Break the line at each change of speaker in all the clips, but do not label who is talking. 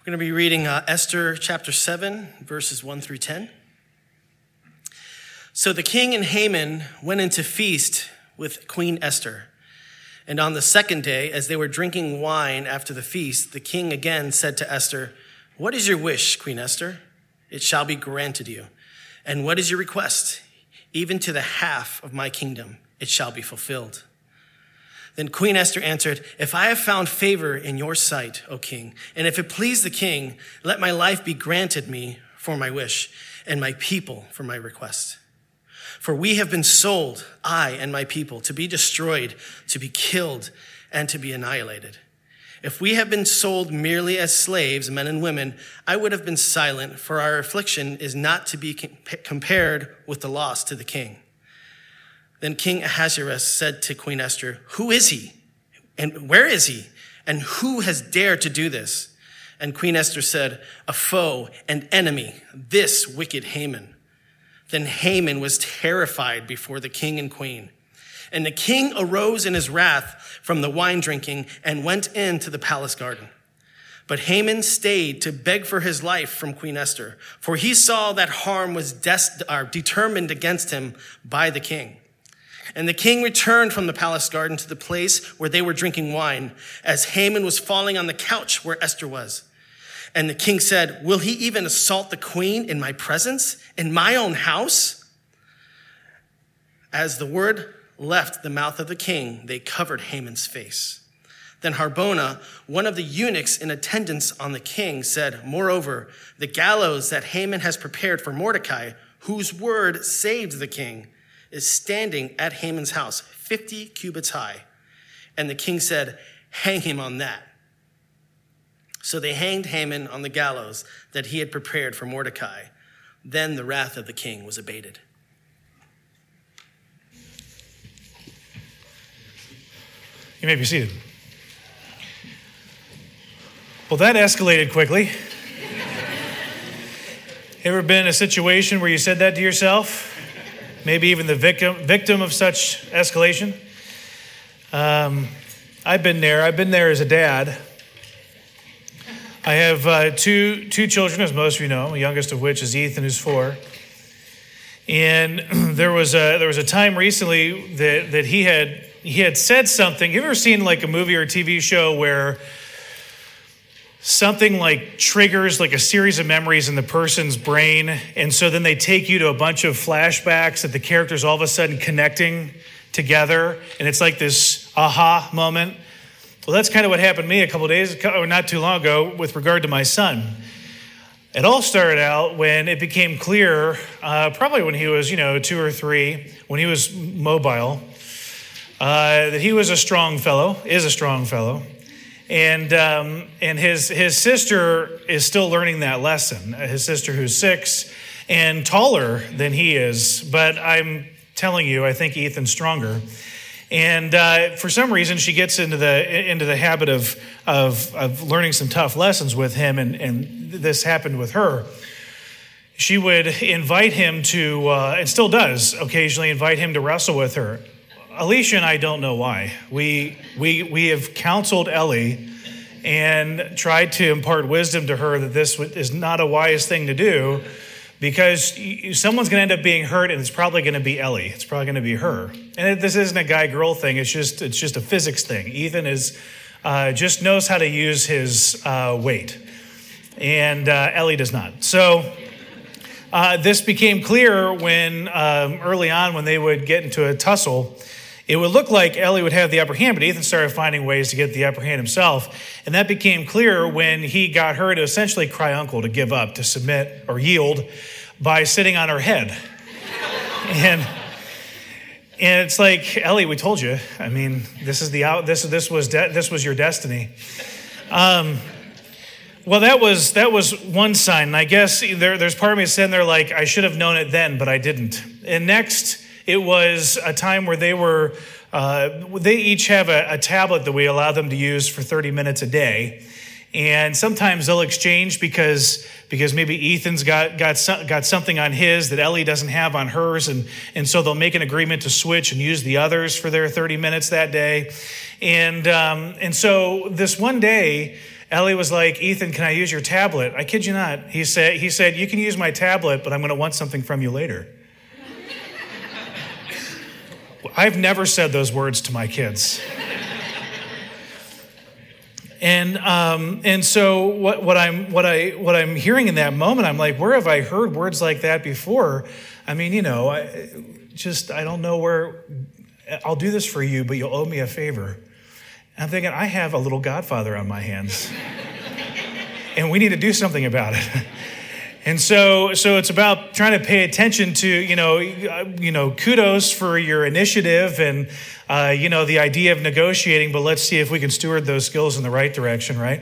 We're going to be reading Esther chapter 7, verses 1 through 10. So the king and Haman went into feast with Queen Esther. And on the second day, as they were drinking wine after the feast, the king again said to Esther, "What is your wish, Queen Esther? It shall be granted you. And what is your request? Even to the half of my kingdom, it shall be fulfilled." Then Queen Esther answered, "If I have found favor in your sight, O king, and if it please the king, let my life be granted me for my wish, and my people for my request. For we have been sold, I and my people, to be destroyed, to be killed, and to be annihilated. If we have been sold merely as slaves, men and women, I would have been silent, for our affliction is not to be compared with the loss to the king." Then King Ahasuerus said to Queen Esther, "Who is he? And where is he? And who has dared to do this?" And Queen Esther said, "A foe, an enemy, this wicked Haman." Then Haman was terrified before the king and queen. And the king arose in his wrath from the wine drinking and went into the palace garden. But Haman stayed to beg for his life from Queen Esther, for he saw that harm was determined against him by the king. And the king returned from the palace garden to the place where they were drinking wine, as Haman was falling on the couch where Esther was. And the king said, "Will he even assault the queen in my presence, in my own house?" As the word left the mouth of the king, they covered Haman's face. Then Harbona, one of the eunuchs in attendance on the king, said, "Moreover, the gallows that Haman has prepared for Mordecai, whose word saved the king, is standing at Haman's house, 50 cubits high." And the king said, "Hang him on that." So they hanged Haman on the gallows that he had prepared for Mordecai. Then the wrath of the king was abated.
You may be seated. Well, that escalated quickly. Ever been in a situation where you said that to yourself? Maybe even the victim of such escalation? I've been there. I've been there as a dad. I have two children, as most of you know, the youngest of which is Ethan, who's 4. And there was a time recently that he had said something. You ever seen like a movie or a TV show where something like triggers like a series of memories in the person's brain, and so then they take you to a bunch of flashbacks that the characters all of a sudden connecting together, and it's like this aha moment? Well, that's kind of what happened to me a couple of days, or not too long ago, with regard to my son. It all started out when it became clear, probably when he was 2 or 3, when he was mobile, that he was a strong fellow, is a strong fellow. And his sister is still learning that lesson. His sister, who's 6 and taller than he is, but I'm telling you, I think Ethan's stronger. And for some reason, she gets into the habit of learning some tough lessons with him, and this happened with her. She would invite him to, and still does occasionally invite him to wrestle with her. Alicia and I don't know why. We have counseled Ellie and tried to impart wisdom to her that this is not a wise thing to do, because someone's going to end up being hurt, and it's probably going to be Ellie. It's probably going to be her. And this isn't a guy-girl thing. It's just a physics thing. Ethan is just knows how to use his weight, and Ellie does not. So this became clear when early on when they would get into a tussle. It would look like Ellie would have the upper hand, but Ethan started finding ways to get the upper hand himself. And that became clear when he got her to essentially cry uncle, to give up, to submit or yield by sitting on her head. And it's like, Ellie, we told you. I mean, this was your destiny. Well, that was one sign. And I guess there's part of me sitting there like, I should have known it then, but I didn't. And next, it was a time where they each have a tablet that we allow them to use for 30 minutes a day. And sometimes they'll exchange because maybe Ethan's got something on his that Ellie doesn't have on hers. And so they'll make an agreement to switch and use the others for their 30 minutes that day. And so this one day, Ellie was like, Ethan, can I use your tablet? I kid you not. He said, you can use my tablet, but I'm going to want something from you later. I've never said those words to my kids. And so what I'm hearing in that moment, I'm like, where have I heard words like that before? I mean, I don't know where. I'll do this for you, but you'll owe me a favor. I'm thinking, I have a little godfather on my hands, and we need to do something about it. And so it's about trying to pay attention to, kudos for your initiative and, the idea of negotiating, but let's see if we can steward those skills in the right direction, right?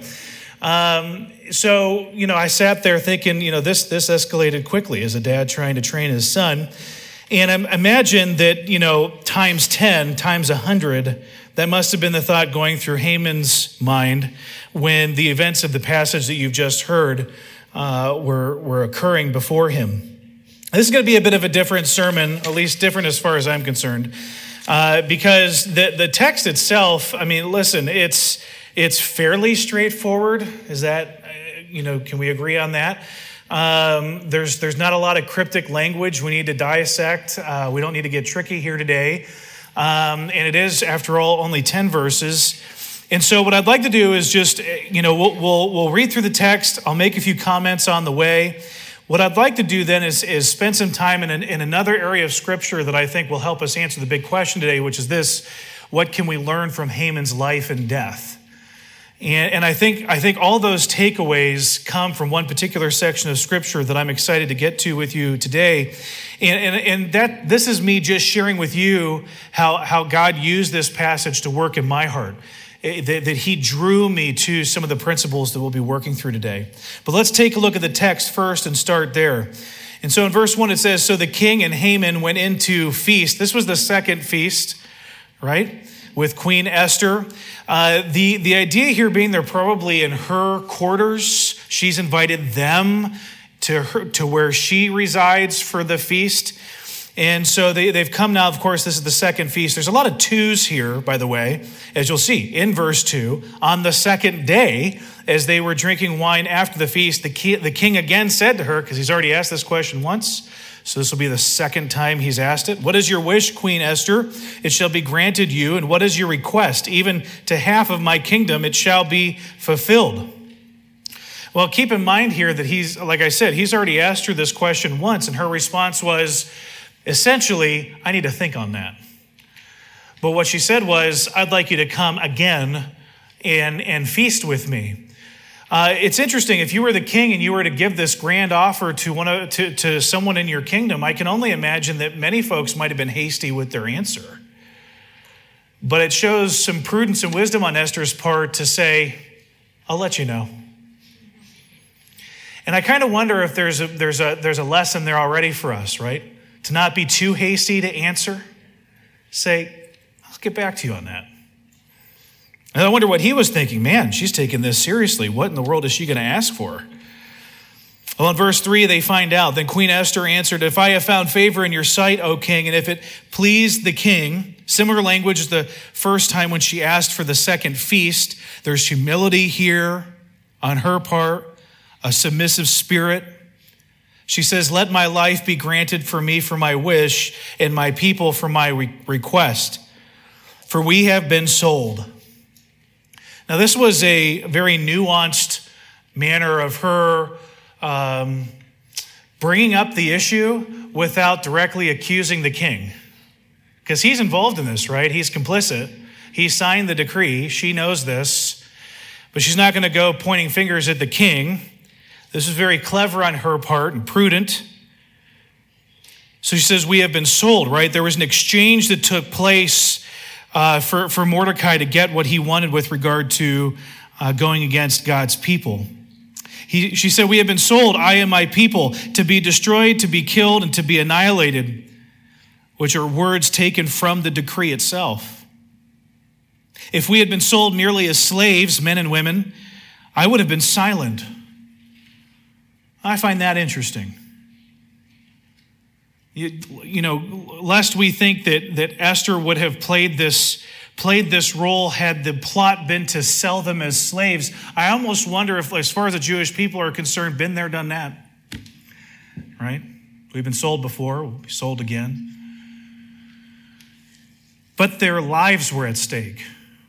I sat there thinking, this escalated quickly as a dad trying to train his son. And I imagine that, times 10, times 100, that must have been the thought going through Haman's mind when the events of the passage that you've just heard were occurring before him. This is going to be a bit of a different sermon, at least different as far as I'm concerned, because the text itself, I mean, listen, it's fairly straightforward. Is that, can we agree on that? There's not a lot of cryptic language we need to dissect. We don't need to get tricky here today. And it is, after all, only 10 verses. And so what I'd like to do is just, we'll read through the text. I'll make a few comments on the way. What I'd like to do then is spend some time in another area of Scripture that I think will help us answer the big question today, which is this: what can we learn from Haman's life and death? And I think all those takeaways come from one particular section of Scripture that I'm excited to get to with you today. And that this is me just sharing with you how God used this passage to work in my heart, that he drew me to some of the principles that we'll be working through today. But let's take a look at the text first and start there. And so in verse 1 it says, "So the king and Haman went into feast." This was the second feast, right? With Queen Esther. The idea here being they're probably in her quarters. She's invited them to where she resides for the feast. And so they've come now. Of course, this is the second feast. There's a lot of twos here, by the way, as you'll see in verse 2. On the second day, as they were drinking wine after the feast, the king again said to her, because he's already asked this question once, so this will be the second time he's asked it. "What is your wish, Queen Esther? It shall be granted you. And what is your request? Even to half of my kingdom, it shall be fulfilled." Well, keep in mind here that he's already asked her this question once, and her response was, essentially, "I need to think on that." But what she said was, "I'd like you to come again and feast with me." It's interesting, if you were the king and you were to give this grand offer to someone in your kingdom, I can only imagine that many folks might have been hasty with their answer. But it shows some prudence and wisdom on Esther's part to say, "I'll let you know." And I kind of wonder if there's a lesson there already for us, right? To not be too hasty to answer. Say, "I'll get back to you on that." And I wonder what he was thinking. Man, she's taking this seriously. What in the world is she going to ask for? Well, in verse 3, they find out. Then Queen Esther answered, "If I have found favor in your sight, O king, and if it pleased the king," similar language as the first time when she asked for the second feast. There's humility here on her part, a submissive spirit. She says, "Let my life be granted for me for my wish, and my people for my request. For we have been sold." Now, this was a very nuanced manner of her bringing up the issue without directly accusing the king. Because he's involved in this, right? He's complicit. He signed the decree. She knows this. But she's not going to go pointing fingers at the king. This is very clever on her part and prudent. So she says, "We have been sold," right? There was an exchange that took place for Mordecai to get what he wanted with regard to going against God's people. She said, "We have been sold, I and my people, to be destroyed, to be killed, and to be annihilated," which are words taken from the decree itself. "If we had been sold merely as slaves, men and women, I would have been silent." I find that interesting. Lest we think that Esther would have played this played this role had the plot been to sell them as slaves. I almost wonder if, as far as the Jewish people are concerned, been there, done that. Right? We've been sold before, we'll be sold again. But their lives were at stake.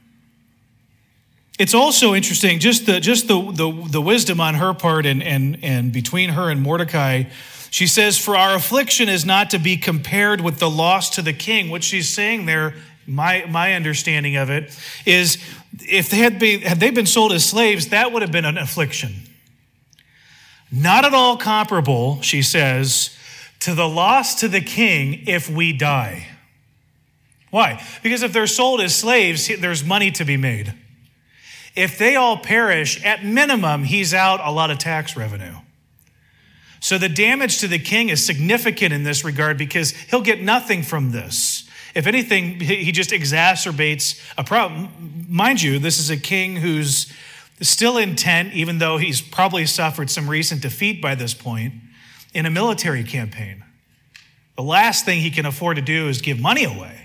It's also interesting, just the wisdom on her part and between her and Mordecai. She says, for our affliction is not to be compared with the loss to the king. What she's saying there, my understanding of it, is if had they been sold as slaves, that would have been an affliction. Not at all comparable, she says, to the loss to the king if we die. Why? Because if they're sold as slaves, there's money to be made. If they all perish, at minimum, he's out a lot of tax revenue. So the damage to the king is significant in this regard because he'll get nothing from this. If anything, he just exacerbates a problem. Mind you, this is a king who's still intent, even though he's probably suffered some recent defeat by this point, in a military campaign. The last thing he can afford to do is give money away.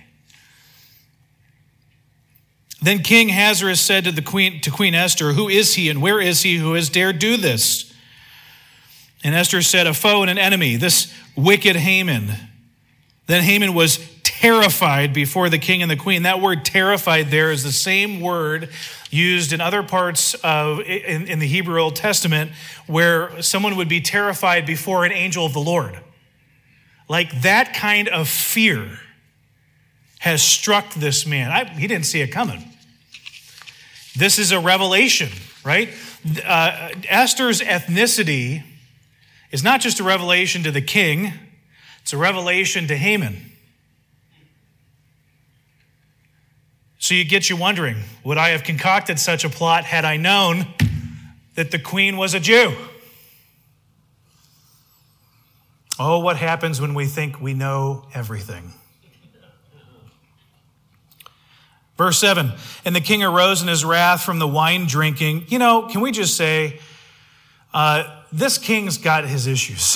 Then King Ahasuerus said to Queen Esther, who is he and where is he who has dared do this? And Esther said, a foe and an enemy, this wicked Haman. Then Haman was terrified before the king and the queen. That word terrified there is the same word used in other parts of in the Hebrew Old Testament where someone would be terrified before an angel of the Lord. Like that kind of fear has struck this man. He didn't see it coming. This is a revelation, right? Esther's ethnicity is not just a revelation to the king, it's a revelation to Haman. So you get you wondering, would I have concocted such a plot had I known that the queen was a Jew? Oh, what happens when we think we know everything? Verse 7, and the king arose in his wrath from the wine drinking. You know, can we just say, this king's got his issues.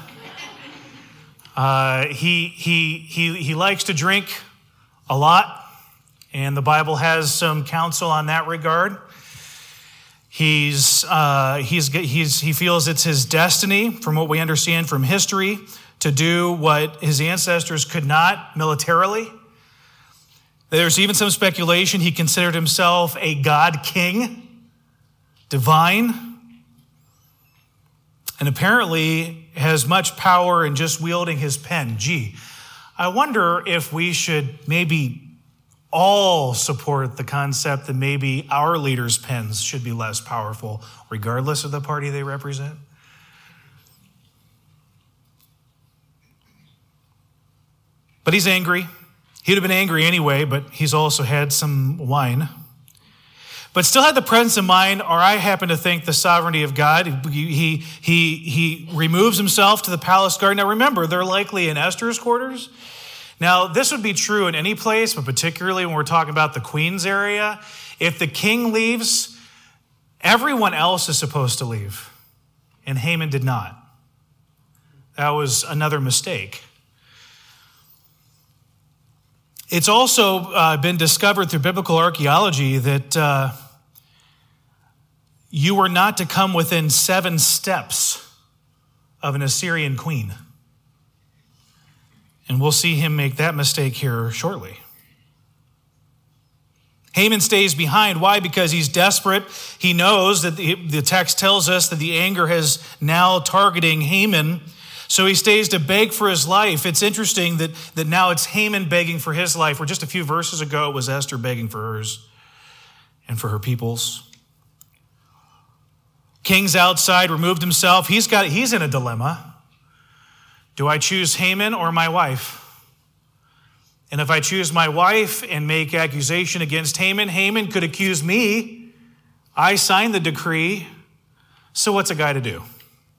He likes to drink a lot, and the Bible has some counsel on that regard. He feels it's his destiny, from what we understand from history, to do what his ancestors could not militarily. There's even some speculation he considered himself a God king, divine, and apparently has much power in just wielding his pen. Gee, I wonder if we should maybe all support the concept that maybe our leaders' pens should be less powerful, regardless of the party they represent. But he's angry. He'd have been angry anyway, but he's also had some wine. But still had the presence of mind, or I happen to think the sovereignty of God. He removes himself to the palace garden. Now remember, they're likely in Esther's quarters. Now, this would be true in any place, but particularly when we're talking about the queen's area. If the king leaves, everyone else is supposed to leave. And Haman did not. That was another mistake. It's also been discovered through biblical archaeology that you were not to come within 7 steps of an Assyrian queen. And we'll see him make that mistake here shortly. Haman stays behind. Why? Because he's desperate. He knows that the text tells us that the anger has now targeting Haman. So he stays to beg for his life. It's interesting that now it's Haman begging for his life, where just a few verses ago it was Esther begging for hers and for her people's. King's outside, removed himself. He's in a dilemma. Do I choose Haman or my wife? And if I choose my wife and make accusation against Haman, Haman could accuse me. I signed the decree. So what's a guy to do?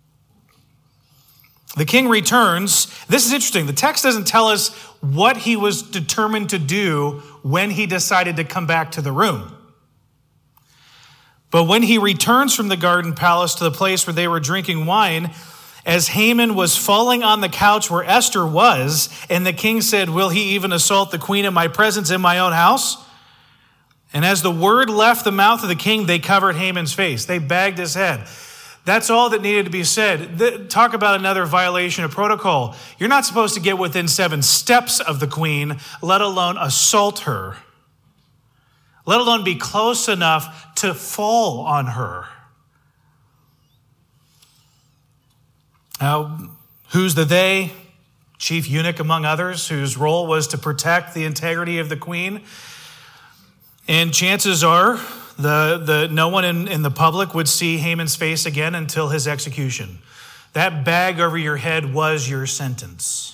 The king returns. This is interesting. The text doesn't tell us what he was determined to do when he decided to come back to the room. But when he returns from the garden palace to the place where they were drinking wine, as Haman was falling on the couch where Esther was, and the king said, will he even assault the queen in my presence in my own house? And as the word left the mouth of the king, they covered Haman's face. They bagged his head. That's all that needed to be said. Talk about another violation of protocol. You're not supposed to get within 7 steps of the queen, let alone assault her, let alone be close enough to fall on her. Now, who's the they? Chief eunuch, among others, whose role was to protect the integrity of the queen. And chances are no one in the public would see Haman's face again until his execution. That bag over your head was your sentence.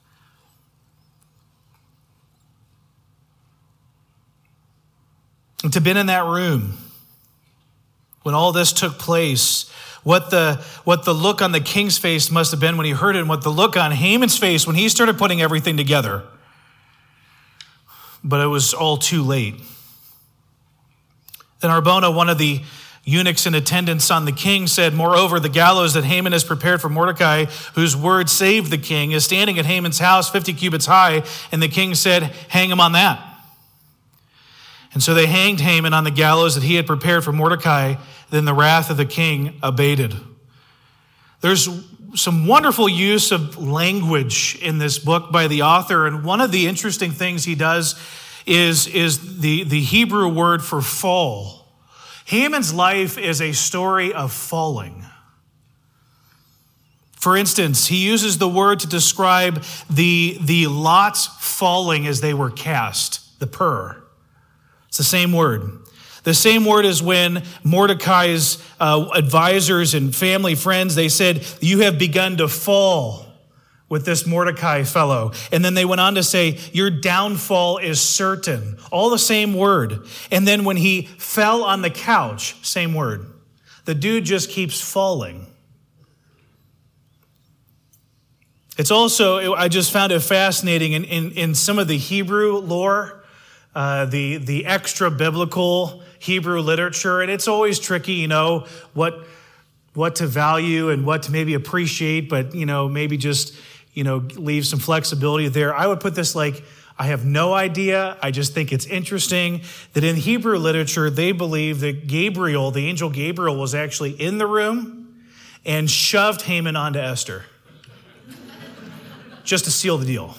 And to have been in that room when all this took place, what the look on the king's face must have been when he heard it, and what the look on Haman's face when he started putting everything together. But it was all too late. Then Arbona, one of the eunuchs in attendance on the king, said, "Moreover, the gallows that Haman has prepared for Mordecai, whose word saved the king, is standing at Haman's house 50 cubits high." And the king said, "Hang him on that." And so they hanged Haman on the gallows that he had prepared for Mordecai. Then the wrath of the king abated. There's some wonderful use of language in this book by the author. And one of the interesting things he does is the Hebrew word for fall. Haman's life is a story of falling. For instance, he uses the word to describe the lots falling as they were cast, the pur. It's the same word. The same word as when Mordecai's advisors and family friends, they said, "You have begun to fall with this Mordecai fellow." And then they went on to say, "Your downfall is certain." All the same word. And then when he fell on the couch, same word. The dude just keeps falling. It's also, I just found it fascinating in some of the Hebrew lore, the extra biblical Hebrew literature, and it's always tricky, what to value and what to maybe appreciate, but, maybe just, leave some flexibility there. I would put this like, I have no idea. I just think it's interesting that in Hebrew literature, they believe that Gabriel, the angel Gabriel, was actually in the room and shoved Haman onto Esther just to seal the deal.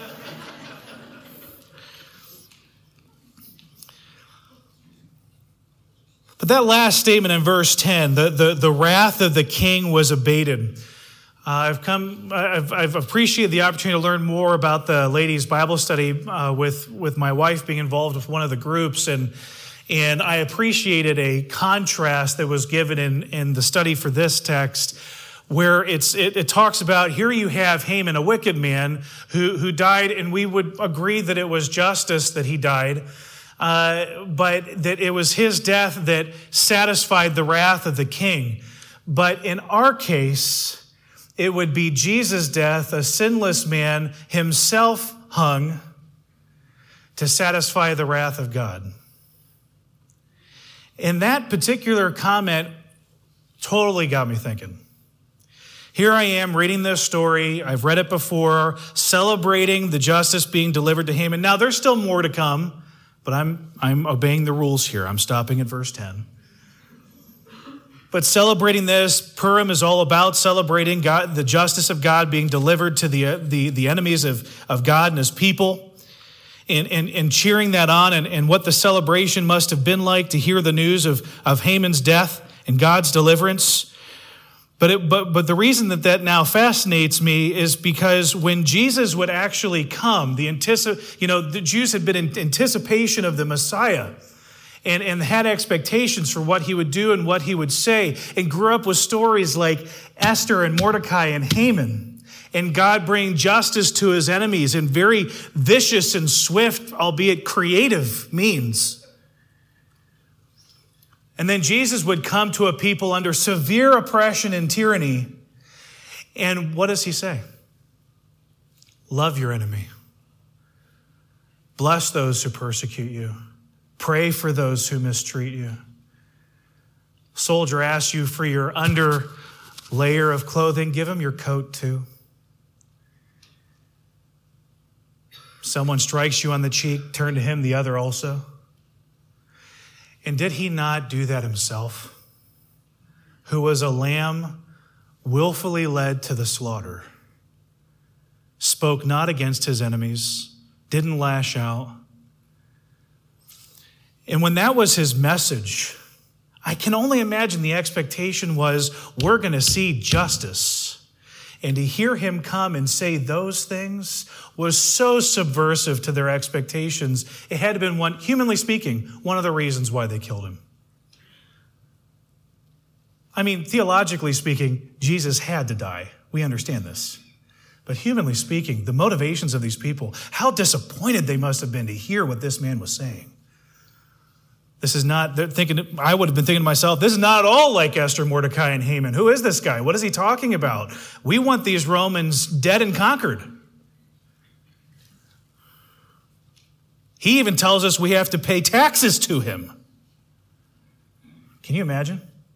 But that last statement in verse 10, the wrath of the king was abated. I've appreciated the opportunity to learn more about the ladies' Bible study with my wife being involved with one of the groups, and I appreciated a contrast that was given in the study for this text, where it talks about, here you have Haman, a wicked man who died, and we would agree that it was justice that he died. But that it was his death that satisfied the wrath of the king. But in our case, it would be Jesus' death, a sinless man, himself hung to satisfy the wrath of God. And that particular comment totally got me thinking. Here I am reading this story. I've read it before, celebrating the justice being delivered to Haman. Now, there's still more to come. But I'm obeying the rules here. I'm stopping at verse 10. But celebrating this, Purim is all about celebrating God, the justice of God being delivered to the enemies of God and his people, and cheering that on, and what the celebration must have been like to hear the news of Haman's death and God's deliverance. But the reason that now fascinates me is because when Jesus would actually come, the Jews had been in anticipation of the Messiah and had expectations for what he would do and what he would say, and grew up with stories like Esther and Mordecai and Haman, and God bringing justice to his enemies in very vicious and swift, albeit creative means. And then Jesus would come to a people under severe oppression and tyranny. And what does he say? Love your enemy. Bless those who persecute you. Pray for those who mistreat you. Soldier asks you for your under layer of clothing. Give him your coat too. Someone strikes you on the cheek. Turn to him the other also. And did he not do that himself? Who was a lamb willfully led to the slaughter, spoke not against his enemies, didn't lash out. And when that was his message, I can only imagine the expectation was, we're going to see justice. And to hear him come and say those things was so subversive to their expectations. It had to have been, humanly speaking, one of the reasons why they killed him. I mean, theologically speaking, Jesus had to die. We understand this. But humanly speaking, the motivations of these people, how disappointed they must have been to hear what this man was saying. This is not, I would have been thinking to myself, this is not at all like Esther, Mordecai, and Haman. Who is this guy? What is he talking about? We want these Romans dead and conquered. He even tells us we have to pay taxes to him. Can you imagine?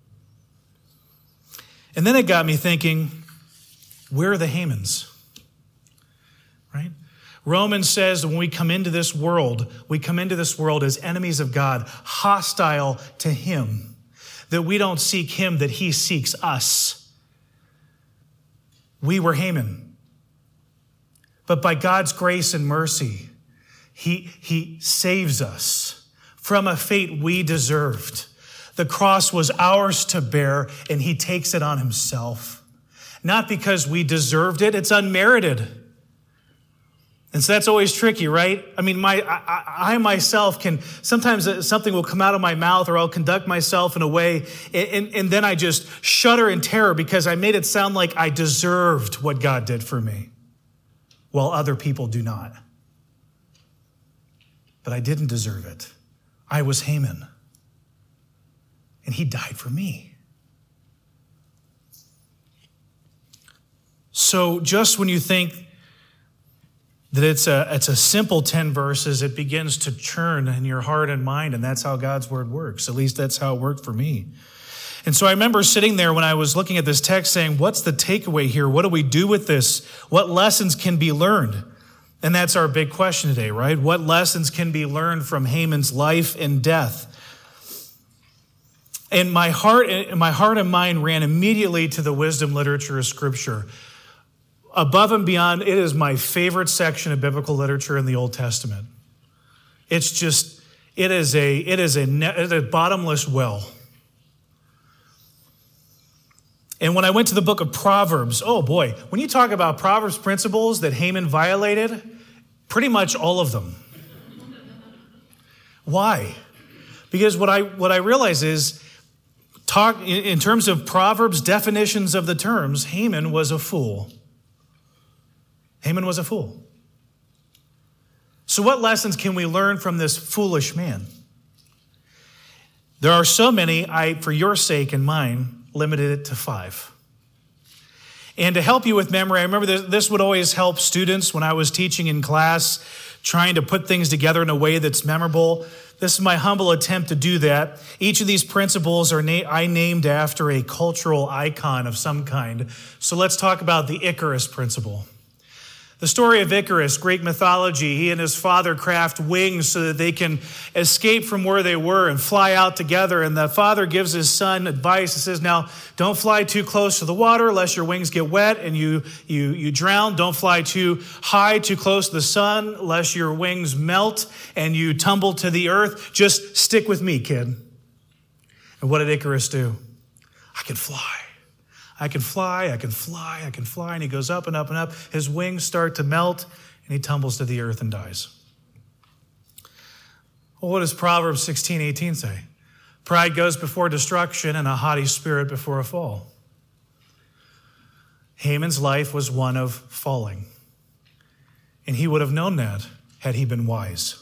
And then it got me thinking, where are the Hamans? Right? Romans says that when we come into this world as enemies of God, hostile to him, that we don't seek him, that he seeks us. We were Haman. But by God's grace and mercy, he saves us from a fate we deserved. The cross was ours to bear, and he takes it on himself. Not because we deserved it, it's unmerited. And so that's always tricky, right? I mean, I myself can, sometimes something will come out of my mouth or I'll conduct myself in a way, and then I just shudder in terror because I made it sound like I deserved what God did for me, while other people do not. But I didn't deserve it. I was Haman. And he died for me. So just when you think that it's a simple 10 verses, it begins to churn in your heart and mind, and that's how God's word works. At least that's how it worked for me. And so I remember sitting there when I was looking at this text saying, what's the takeaway here? What do we do with this? What lessons can be learned? And that's our big question today, right? What lessons can be learned from Haman's life and death? And my heart and mind ran immediately to the wisdom literature of Scripture. Above and beyond, it is my favorite section of biblical literature in the Old Testament. It's just, it is a bottomless well. And when I went to the book of Proverbs, oh boy, when you talk about Proverbs principles that Haman violated, pretty much all of them. Why? Because what I realize is, in terms of Proverbs definitions of the terms, Haman was a fool. Haman was a fool. So what lessons can we learn from this foolish man? There are so many, for your sake and mine, limited it to 5. And to help you with memory, I remember this would always help students when I was teaching in class, trying to put things together in a way that's memorable. This is my humble attempt to do that. Each of these principles I named after a cultural icon of some kind. So let's talk about the Icarus principle. The story of Icarus, Greek mythology, he and his father craft wings so that they can escape from where they were and fly out together. And the father gives his son advice. He says, now, don't fly too close to the water lest your wings get wet and you drown. Don't fly too high, too close to the sun lest your wings melt and you tumble to the earth. Just stick with me, kid. And what did Icarus do? I can fly. I can fly, I can fly, I can fly. And he goes up and up and up. His wings start to melt, and he tumbles to the earth and dies. Well, what does Proverbs 16:18 say? Pride goes before destruction, and a haughty spirit before a fall. Haman's life was one of falling. And he would have known that had he been wise.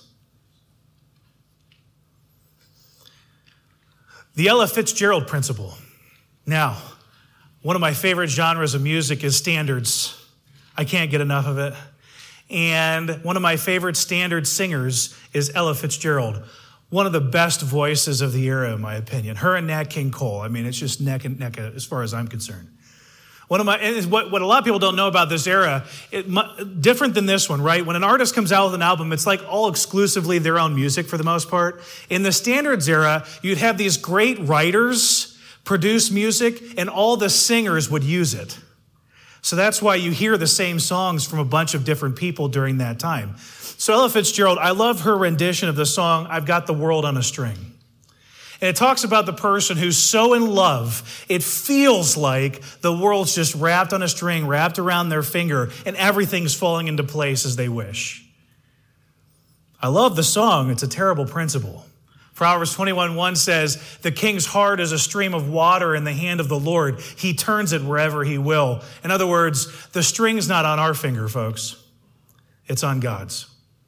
The Ella Fitzgerald principle. Now, one of my favorite genres of music is standards. I can't get enough of it. And one of my favorite standard singers is Ella Fitzgerald. One of the best voices of the era, in my opinion. Her and Nat King Cole. I mean, it's just neck and neck as far as I'm concerned. And what a lot of people don't know about this era, different than this one, right? When an artist comes out with an album, it's like all exclusively their own music for the most part. In the Standards era, you'd have these great writers produce music, and all the singers would use it. So that's why you hear the same songs from a bunch of different people during that time. So Ella Fitzgerald, I love her rendition of the song, I've Got the World on a String. And it talks about the person who's so in love, it feels like the world's just wrapped on a string, wrapped around their finger, and everything's falling into place as they wish. I love the song. It's a terrible principle. Proverbs 21:1 says, the king's heart is a stream of water in the hand of the Lord. He turns it wherever he will. In other words, the string's not on our finger, folks. It's on God's.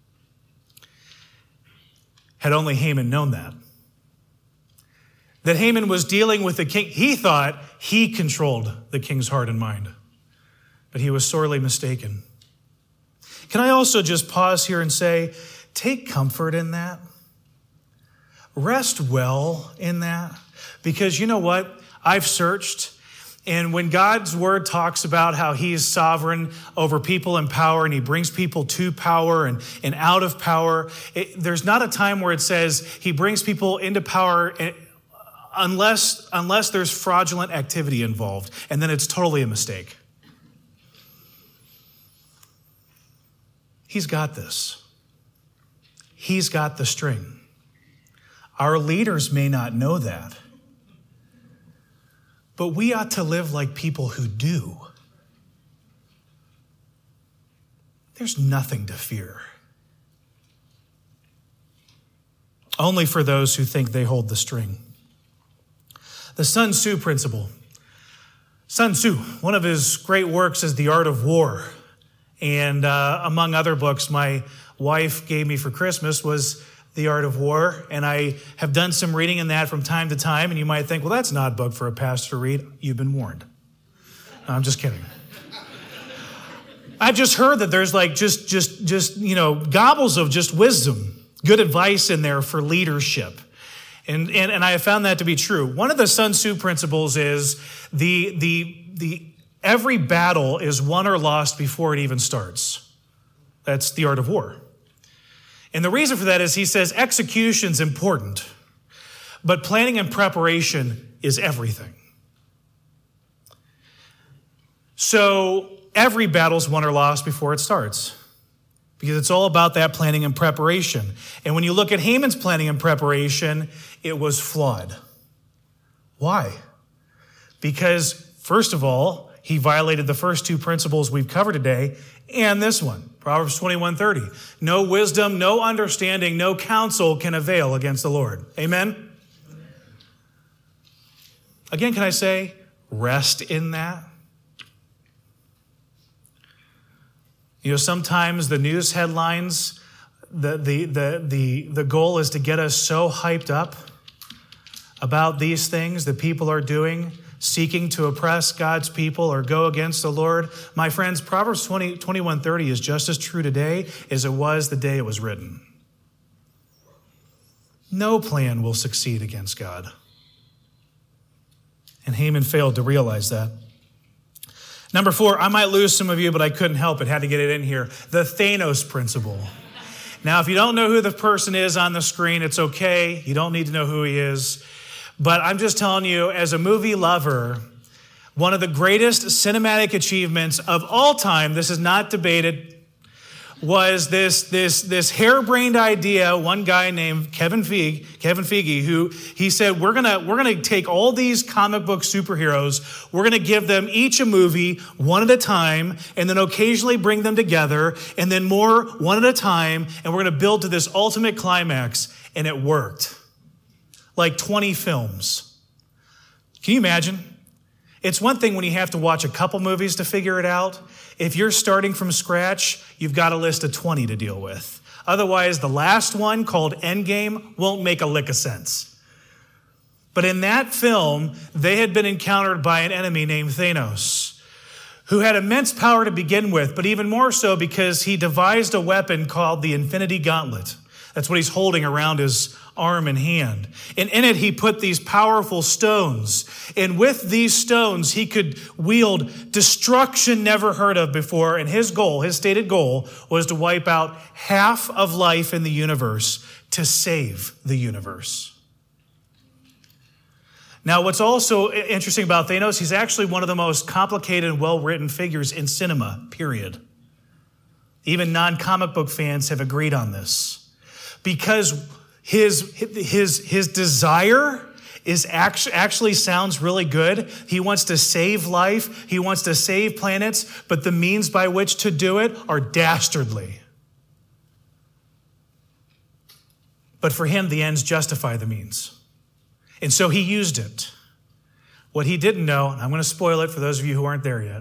Had only Haman known that Haman was dealing with the king. He thought he controlled the king's heart and mind, but he was sorely mistaken. Can I also just pause here and say, take comfort in that. Rest well in that, because you know what? I've searched, and when God's word talks about how he's sovereign over people in power and he brings people to power and out of power, there's not a time where it says he brings people into power unless there's fraudulent activity involved, and then it's totally a mistake. He's got this. He's got the string. Our leaders may not know that, but we ought to live like people who do. There's nothing to fear. Only for those who think they hold the string. The Sun Tzu principle. Sun Tzu, one of his great works is The Art of War. And among other books my wife gave me for Christmas was The Art of War. And I have done some reading in that from time to time. And you might think, well, that's not a book for a pastor to read. You've been warned. No, I'm just kidding. I've just heard that there's like just gobbles of just wisdom, good advice in there for leadership. And I have found that to be true. One of the Sun Tzu principles is the every battle is won or lost before it even starts. That's The Art of War. And the reason for that is he says execution's important, but planning and preparation is everything. So every battle's won or lost before it starts, because it's all about that planning and preparation. And when you look at Haman's planning and preparation, it was flawed. Why? Because, first of all, he violated the first two principles we've covered today, and this one, Proverbs 21:30. No wisdom, no understanding, no counsel can avail against the Lord. Amen? Again, can I say, rest in that? You know, sometimes the news headlines, the goal is to get us so hyped up about these things that people are doing, seeking to oppress God's people or go against the Lord. My friends, Proverbs 21:30 is just as true today as it was the day it was written. No plan will succeed against God. And Haman failed to realize that. Number 4, I might lose some of you, but I couldn't help it. Had to get it in here. The Thanos principle. Now, if you don't know who the person is on the screen, it's okay. You don't need to know who he is. But I'm just telling you, as a movie lover, one of the greatest cinematic achievements of all time, this is not debated, was this harebrained idea. One guy named Kevin Feige, who he said, we're gonna take all these comic book superheroes, we're gonna give them each a movie one at a time, and then occasionally bring them together, and then more one at a time, and we're gonna build to this ultimate climax. And it worked. Like 20 films. Can you imagine? It's one thing when you have to watch a couple movies to figure it out. If you're starting from scratch, you've got a list of 20 to deal with. Otherwise, the last one, called Endgame, won't make a lick of sense. But in that film, they had been encountered by an enemy named Thanos, who had immense power to begin with, but even more so because he devised a weapon called the Infinity Gauntlet. That's what he's holding around his arm and hand. And in it, he put these powerful stones. And with these stones, he could wield destruction never heard of before. And his goal, his stated goal, was to wipe out half of life in the universe to save the universe. Now, what's also interesting about Thanos, he's actually one of the most complicated and well-written figures in cinema, period. Even non-comic book fans have agreed on this. Because his desire is actually sounds really good. He wants to save life. He wants to save planets, but the means by which to do it are dastardly. But for him, the ends justify the means. And so he used it. What he didn't know, and I'm going to spoil it for those of you who aren't there yet,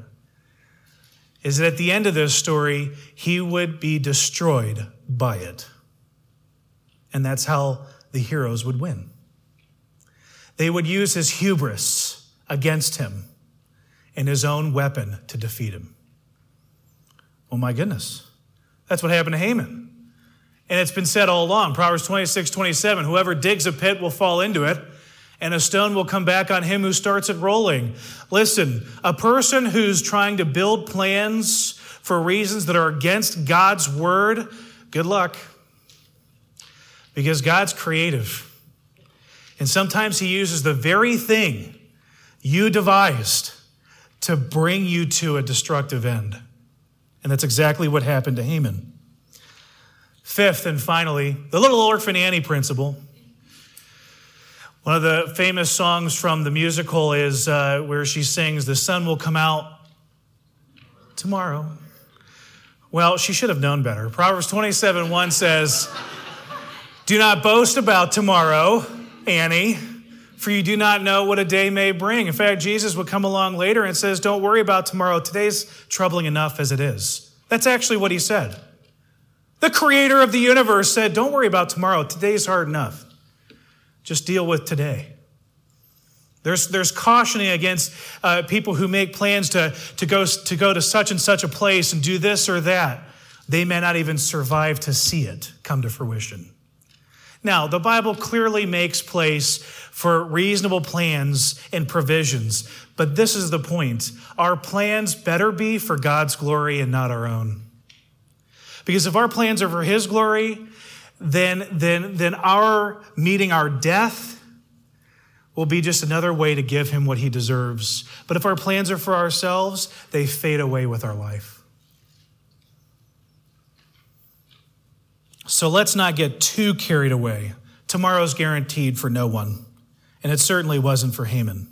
is that at the end of this story, he would be destroyed by it. And that's how the heroes would win. They would use his hubris against him and his own weapon to defeat him. Oh my goodness. That's what happened to Haman. And it's been said all along, Proverbs 26:27, whoever digs a pit will fall into it, and a stone will come back on him who starts it rolling. Listen, a person who's trying to build plans for reasons that are against God's word, good luck. Because God's creative. And sometimes he uses the very thing you devised to bring you to a destructive end. And that's exactly what happened to Haman. Fifth and finally, the little orphan Annie principle. One of the famous songs from the musical is where she sings, "The sun will come out tomorrow." Well, she should have known better. Proverbs 27:1 says, "Do not boast about tomorrow, Annie, for you do not know what a day may bring." In fact, Jesus would come along later and says, "Don't worry about tomorrow. Today's troubling enough as it is." That's actually what he said. The creator of the universe said, "Don't worry about tomorrow. Today's hard enough. Just deal with today." There's cautioning against people who make plans to go to such and such a place and do this or that. They may not even survive to see it come to fruition. Now, the Bible clearly makes place for reasonable plans and provisions, but this is the point. Our plans better be for God's glory and not our own. Because if our plans are for his glory, then our meeting our death will be just another way to give him what he deserves. But if our plans are for ourselves, they fade away with our life. So let's not get too carried away. Tomorrow's guaranteed for no one, and it certainly wasn't for Haman.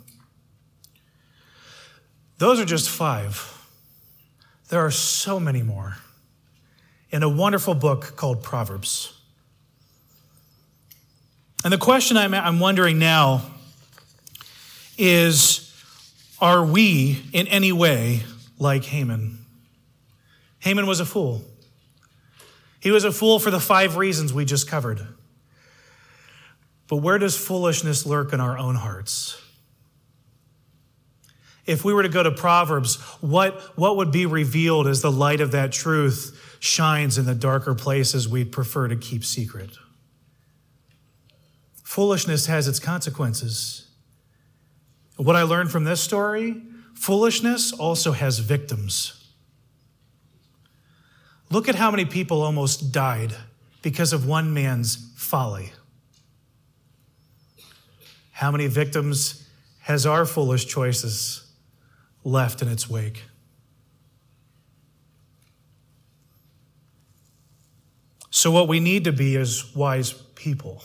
Those are just 5. There are so many more in a wonderful book called Proverbs. And the question I'm wondering now is, are we in any way like Haman? Haman was a fool. He was a fool for the 5 reasons we just covered. But where does foolishness lurk in our own hearts? If we were to go to Proverbs, what would be revealed as the light of that truth shines in the darker places we'd prefer to keep secret? Foolishness has its consequences. What I learned from this story, foolishness also has victims. Look at how many people almost died because of one man's folly. How many victims has our foolish choices left in its wake? So what we need to be is wise people.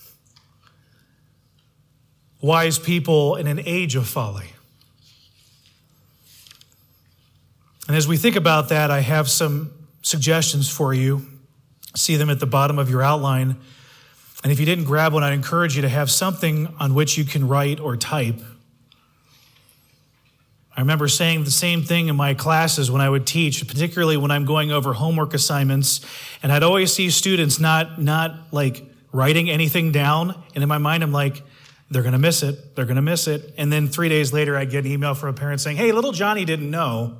Wise people in an age of folly. And as we think about that, I have some suggestions for you. See them at the bottom of your outline. And if you didn't grab one, I'd encourage you to have something on which you can write or type. I remember saying the same thing in my classes when I would teach, particularly when I'm going over homework assignments. And I'd always see students not like writing anything down. And in my mind, I'm like, they're going to miss it. They're going to miss it. And then 3 days later, I get an email from a parent saying, "Hey, little Johnny didn't know.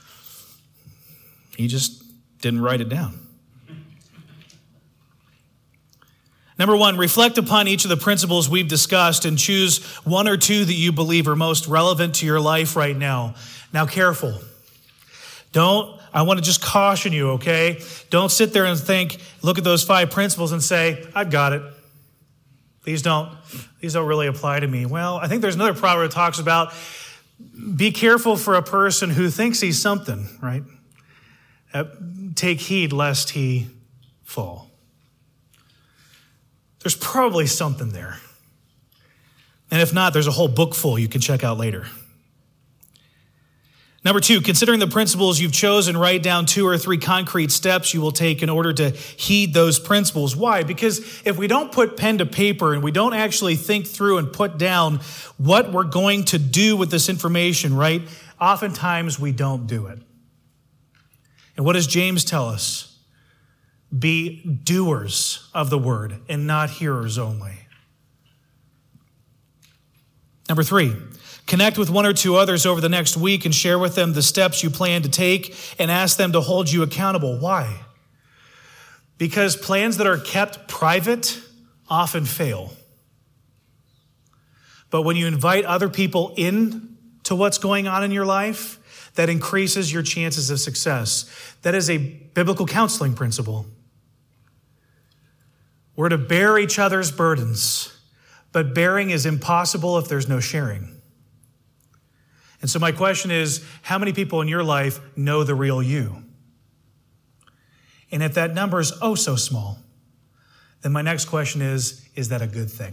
He just didn't write it down." Number one, reflect upon each of the principles we've discussed and choose one or two that you believe are most relevant to your life right now. Now, careful. I want to just caution you, okay? Don't sit there and look at those 5 principles and say, I've got it. These don't really apply to me. Well, I think there's another proverb that talks about be careful for a person who thinks he's something, right? Take heed lest he fall. There's probably something there. And if not, there's a whole book full you can check out later. Number 2, considering the principles you've chosen, write down 2 or 3 concrete steps you will take in order to heed those principles. Why? Because if we don't put pen to paper and we don't actually think through and put down what we're going to do with this information, right? Oftentimes we don't do it. And what does James tell us? Be doers of the word and not hearers only. Number 3, connect with 1 or 2 others over the next week and share with them the steps you plan to take and ask them to hold you accountable. Why? Because plans that are kept private often fail. But when you invite other people in to what's going on in your life, that increases your chances of success. That is a biblical counseling principle. We're to bear each other's burdens, but bearing is impossible if there's no sharing. And so my question is, how many people in your life know the real you? And if that number is oh so small, then my next question is that a good thing?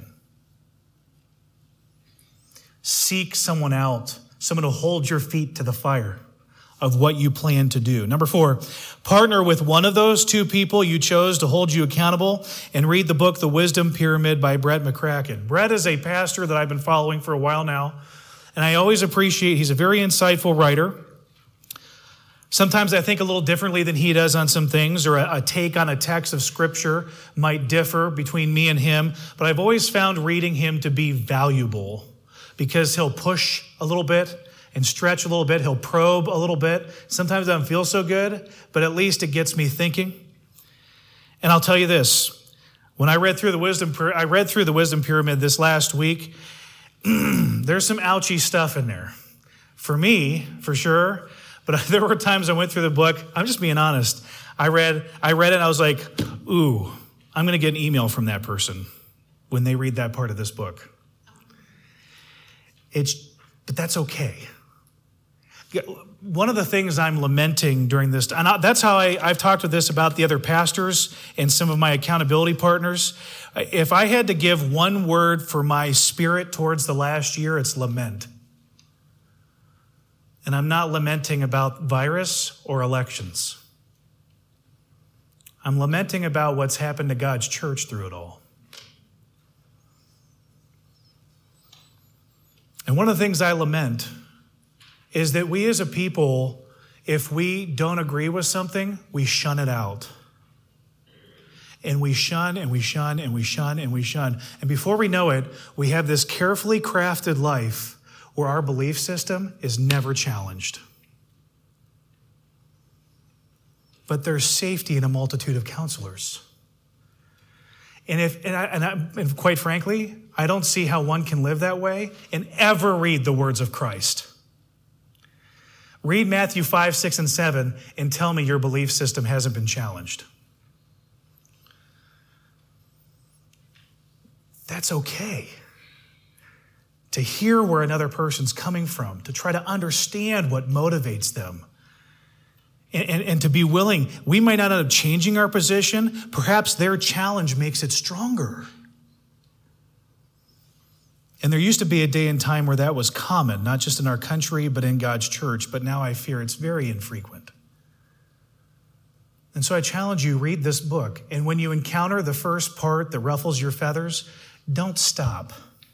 Seek someone out, someone to hold your feet to the fire of what you plan to do. Number 4, partner with one of those 2 people you chose to hold you accountable and read the book, The Wisdom Pyramid by Brett McCracken. Brett is a pastor that I've been following for a while now, and I always appreciate, he's a very insightful writer. Sometimes I think a little differently than he does on some things, or a take on a text of Scripture might differ between me and him, but I've always found reading him to be valuable because he'll push a little bit and stretch a little bit. He'll probe a little bit. Sometimes I don't feel so good, but at least it gets me thinking. And I'll tell you this, when I read through the Wisdom Pyramid this last week, there's some ouchy stuff in there. For me, for sure, but there were times I went through the book, I'm just being honest, I read it and I was like, ooh, I'm going to get an email from that person when they read that part of this book. But that's okay. One of the things I'm lamenting during this, and that's how I've talked with this about the other pastors and some of my accountability partners. If I had to give one word for my spirit towards the last year, it's lament. And I'm not lamenting about virus or elections. I'm lamenting about what's happened to God's church through it all. And one of the things I lament is that we as a people, if we don't agree with something, we shun it out. And we shun and we shun and we shun and we shun. And before we know it, we have this carefully crafted life where our belief system is never challenged. But there's safety in a multitude of counselors. And quite frankly, I don't see how one can live that way and ever read the words of Christ. Read Matthew 5, 6, and 7 and tell me your belief system hasn't been challenged. That's okay. To hear where another person's coming from, to try to understand what motivates them, and to be willing. We might not end up changing our position. Perhaps their challenge makes it stronger. And there used to be a day and time where that was common, not just in our country, but in God's church. But now I fear it's very infrequent. And so I challenge you, read this book. And when you encounter the first part that ruffles your feathers, don't stop.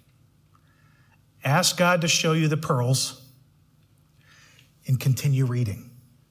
Ask God to show you the pearls and continue reading.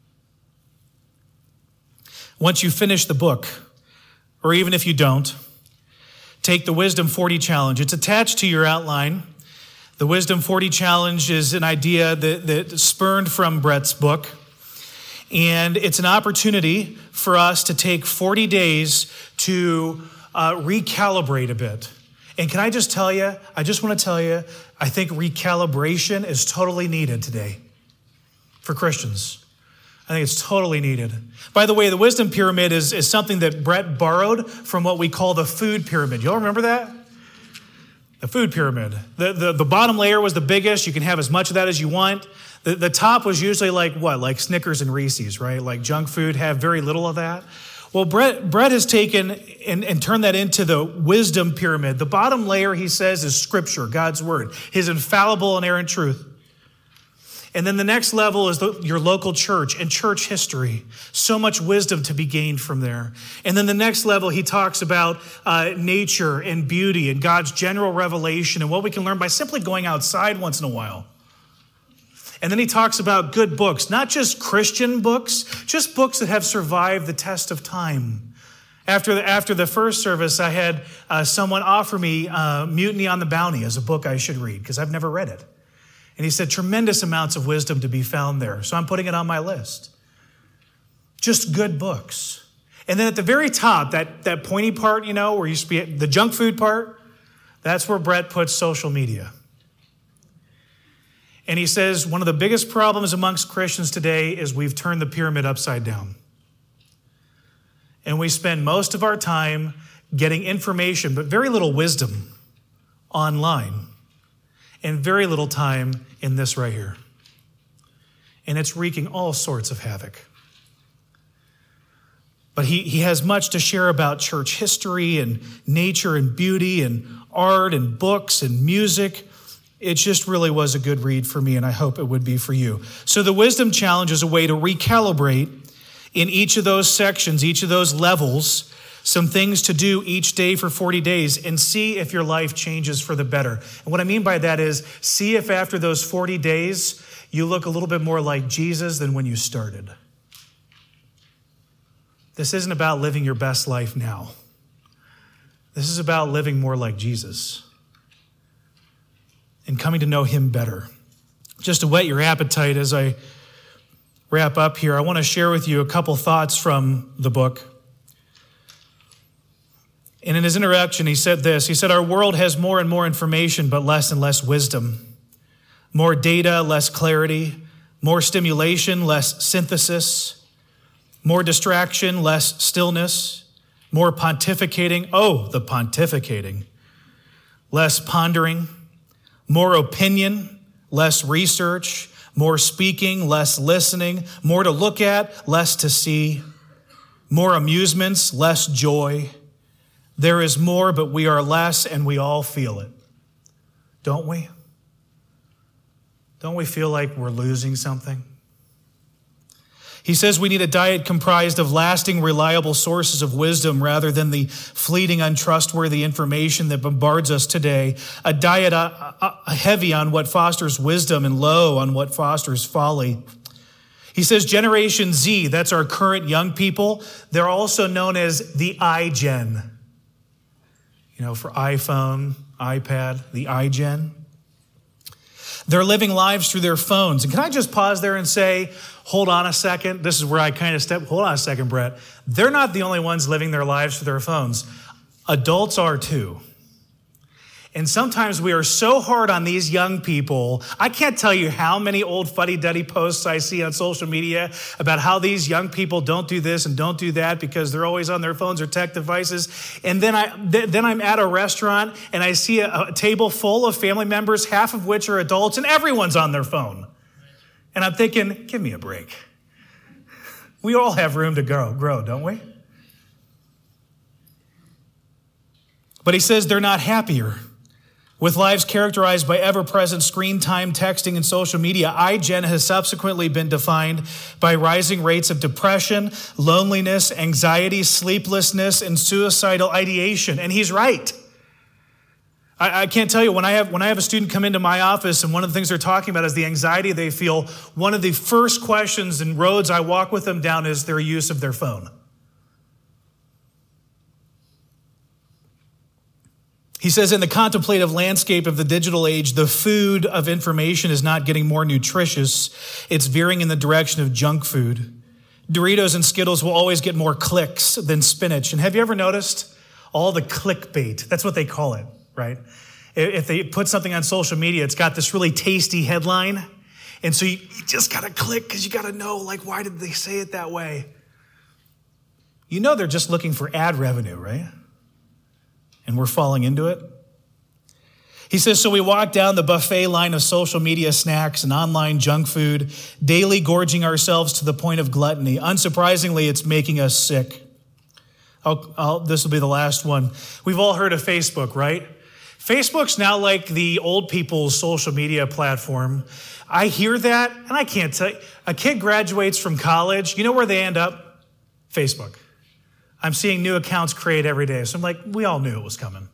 Once you finish the book, or even if you don't, take the Wisdom 40 Challenge. It's attached to your outline. The Wisdom 40 Challenge is an idea that spurned from Brett's book. And it's an opportunity for us to take 40 days to recalibrate a bit. And can I just tell you, I think recalibration is totally needed today for Christians. I think it's totally needed. By the way, the wisdom pyramid is something that Brett borrowed from what we call the food pyramid. Y'all remember that? The food pyramid. The bottom layer was the biggest. You can have as much of that as you want. The top was usually like Snickers and Reese's, right? Like junk food, have very little of that. Well, Brett has taken and turned that into the wisdom pyramid. The bottom layer, he says, is Scripture, God's Word, His infallible and inerrant truth. And then the next level is your local church and church history. So much wisdom to be gained from there. And then the next level, he talks about nature and beauty and God's general revelation and what we can learn by simply going outside once in a while. And then he talks about good books, not just Christian books, just books that have survived the test of time. After the first service, I had someone offer me Mutiny on the Bounty as a book I should read because I've never read it. And he said, tremendous amounts of wisdom to be found there. So I'm putting it on my list. Just good books. And then at the very top, that pointy part, where used to be the junk food part, that's where Brett puts social media. And he says, one of the biggest problems amongst Christians today is we've turned the pyramid upside down. And we spend most of our time getting information, but very little wisdom online. And very little time in this right here. And it's wreaking all sorts of havoc. But he has much to share about church history and nature and beauty and art and books and music. It just really was a good read for me, and I hope it would be for you. So the Wisdom Challenge is a way to recalibrate in each of those sections, each of those levels, some things to do each day for 40 days and see if your life changes for the better. And what I mean by that is see if after those 40 days, you look a little bit more like Jesus than when you started. This isn't about living your best life now. This is about living more like Jesus and coming to know Him better. Just to whet your appetite as I wrap up here, I want to share with you a couple thoughts from the book. And in his introduction, he said this. He said, our world has more and more information, but less and less wisdom. More data, less clarity. More stimulation, less synthesis. More distraction, less stillness. More pontificating. Oh, the pontificating. Less pondering. More opinion, less research. More speaking, less listening. More to look at, less to see. More amusements, less joy. There is more, but we are less, and we all feel it. Don't we? Don't we feel like we're losing something? He says we need a diet comprised of lasting, reliable sources of wisdom rather than the fleeting, untrustworthy information that bombards us today. A diet heavy on what fosters wisdom and low on what fosters folly. He says Generation Z, that's our current young people, they're also known as the iGen. For iPhone, iPad, the iGen. They're living lives through their phones. And can I just pause there and say, hold on a second. This is where I kind of step. Hold on a second, Brett. They're not the only ones living their lives through their phones. Adults are too. And sometimes we are so hard on these young people. I can't tell you how many old fuddy-duddy posts I see on social media about how these young people don't do this and don't do that because they're always on their phones or tech devices. And then I'm at a restaurant and I see a table full of family members, half of which are adults, and everyone's on their phone. And I'm thinking, give me a break. We all have room to grow, don't we? But he says they're not happier. With lives characterized by ever-present screen time, texting, and social media, iGen has subsequently been defined by rising rates of depression, loneliness, anxiety, sleeplessness, and suicidal ideation. And he's right. I can't tell you, when I have a student come into my office and one of the things they're talking about is the anxiety they feel, one of the first questions and roads I walk with them down is their use of their phone. He says, in the contemplative landscape of the digital age, the food of information is not getting more nutritious. It's veering in the direction of junk food. Doritos and Skittles will always get more clicks than spinach. And have you ever noticed all the clickbait. That's what they call it, right? If they put something on social media, it's got this really tasty headline. And so you just got to click because you got to know, like, why did they say it that way? You know they're just looking for ad revenue, right? And we're falling into it. He says, so we walk down the buffet line of social media snacks and online junk food, daily gorging ourselves to the point of gluttony. Unsurprisingly, it's making us sick. This will be the last one. We've all heard of Facebook, right? Facebook's now like the old people's social media platform. I hear that, and I can't tell you. A kid graduates from college. You know where they end up? Facebook. I'm seeing new accounts create every day. So I'm like, we all knew it was coming.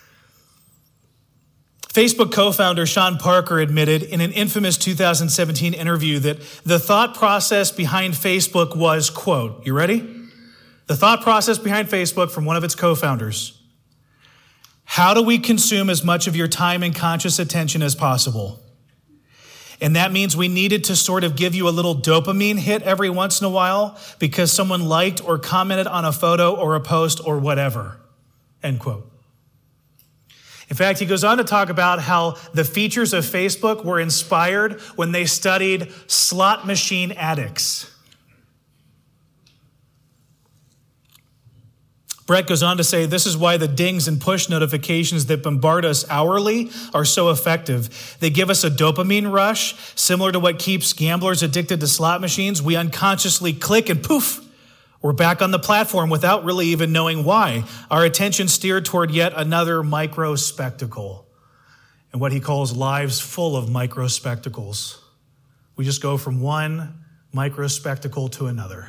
Facebook co-founder Sean Parker admitted in an infamous 2017 interview that the thought process behind Facebook was, quote, you ready? The thought process behind Facebook from one of its co-founders. How do we consume as much of your time and conscious attention as possible? And that means we needed to sort of give you a little dopamine hit every once in a while because someone liked or commented on a photo or a post or whatever, end quote. In fact, he goes on to talk about how the features of Facebook were inspired when they studied slot machine addicts. Brett goes on to say, this is why the dings and push notifications that bombard us hourly are so effective. They give us a dopamine rush, similar to what keeps gamblers addicted to slot machines. We unconsciously click and poof, we're back on the platform without really even knowing why. Our attention steered toward yet another micro spectacle, and what he calls lives full of micro spectacles. We just go from one micro spectacle to another.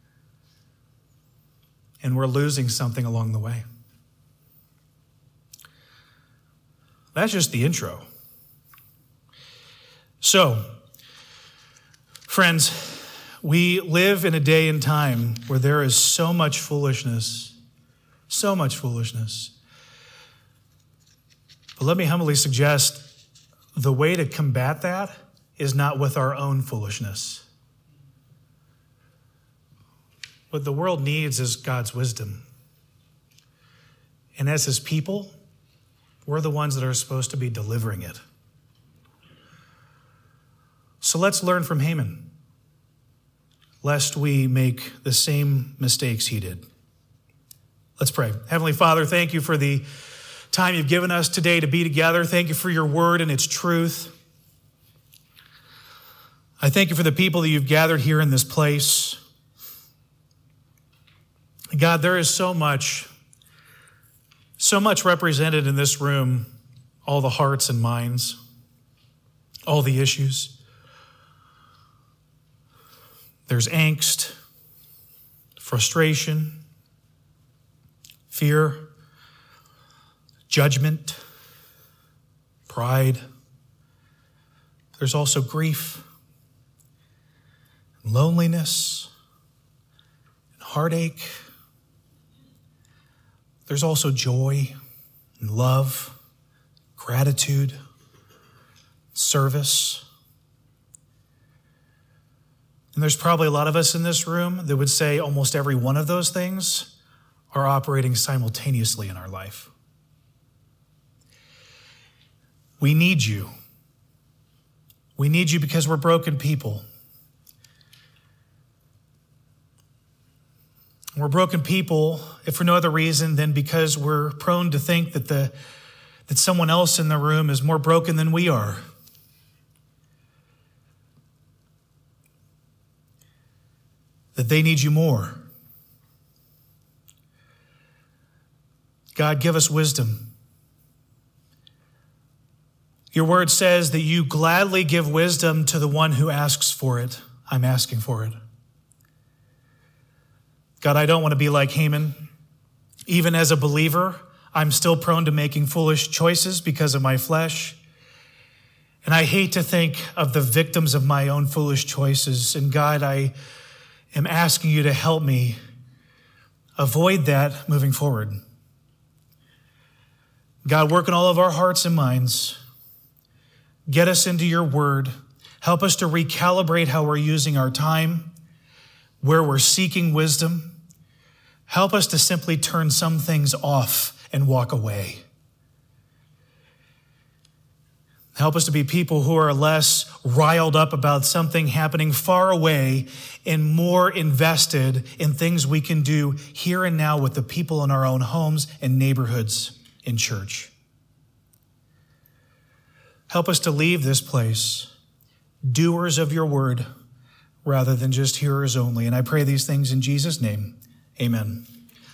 And we're losing something along the way. That's just the intro. So, friends, we live in a day and time where there is so much foolishness. So much foolishness. But let me humbly suggest the way to combat that is not with our own foolishness. What the world needs is God's wisdom. And as his people, we're the ones that are supposed to be delivering it. So let's learn from Haman, lest we make the same mistakes he did. Let's pray. Heavenly Father, thank you for the time you've given us today to be together. Thank you for your word and its truth. I thank you for the people that you've gathered here in this place. God, there is so much represented in this room, all the hearts and minds, all the issues. There's angst, frustration, fear, judgment, pride. There's also grief, loneliness, and heartache. There's also joy and love, gratitude, service. And there's probably a lot of us in this room that would say almost every one of those things are operating simultaneously in our life. We need you. We need you because we're broken people. We're broken people, if for no other reason than because we're prone to think that someone else in the room is more broken than we are. That they need you more. God, give us wisdom. Your word says that you gladly give wisdom to the one who asks for it. I'm asking for it. God, I don't want to be like Haman. Even as a believer, I'm still prone to making foolish choices because of my flesh. And I hate to think of the victims of my own foolish choices. And God, I am asking you to help me avoid that moving forward. God, work in all of our hearts and minds. Get us into your word. Help us to recalibrate how we're using our time, where we're seeking wisdom. Help us to simply turn some things off and walk away. Help us to be people who are less riled up about something happening far away and more invested in things we can do here and now with the people in our own homes and neighborhoods in church. Help us to leave this place doers of your word rather than just hearers only. And I pray these things in Jesus' name. Amen.